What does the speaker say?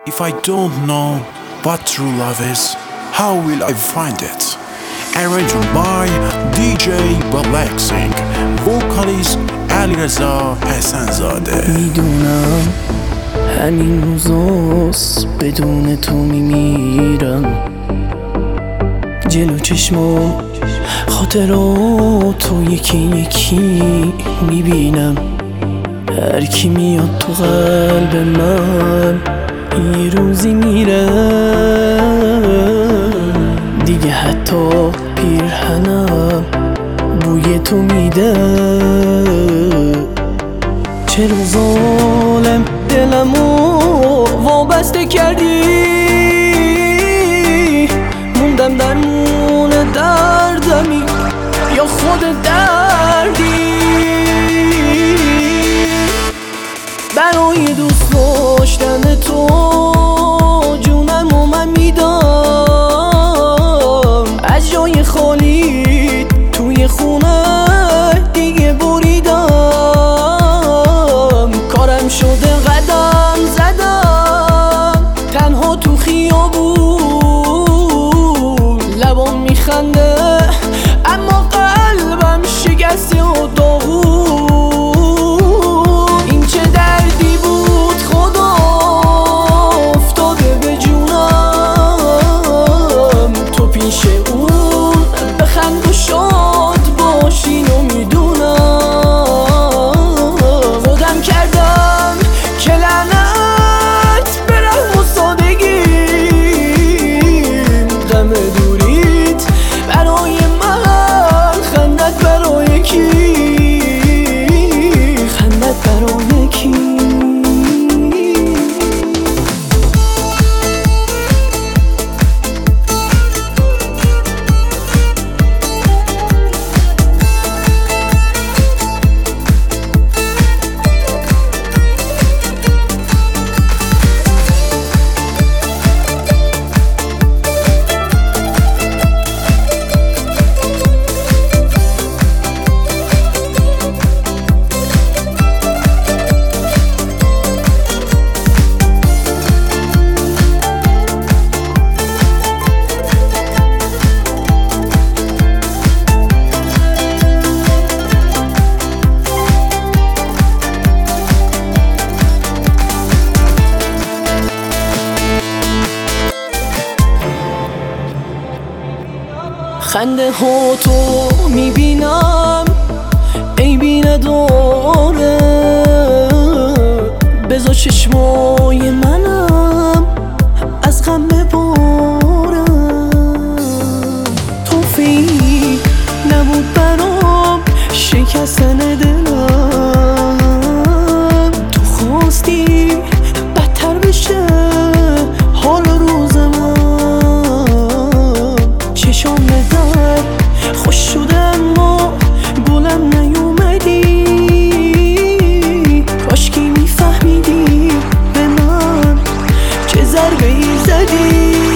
If I don't know what true love is, how will I find it? Arranged by DJ Relaxing, vocalist علیرضا حسن‌زاده. میدونم همین روزاست بدون تو میمیرم، جلو چشمام خاطراتو یکی یکی میبینم. هر کی میاد تو قلب من یه روزی میره دیگه، حتی پیرهنم بوی تو میده. چرا ظالم دلمو وابسته کردی، موندم در مون دردمی یا خود دردی. برای دوست داشتن تو جونمو من میدم، از جای خالی توی خونه دیگه بریدم. کارم شده قدم زدم تنها تو خیابون، لبام میخنده اما قلبم شکسته و داغون. این چه دردی بود خدا افتاده به جونم، تو پیش اون بخند و شاد باشین و میدونم. خودم کردم که لعنت به رحم و سادگیم، غم دوریت برای من، خندت برای کی، خندت برای کی. خنده ها تو میبینم عیبی نداره، بذار چشمای منم از غم ببارم. توفیق نبود برام شکستن دلم، تو خواستی بدتر بشه حال روز من. چشام ندر خوش شده اما گلم نیومدی، کاشکی میفهمیدی به من چه ضربه ای زدی.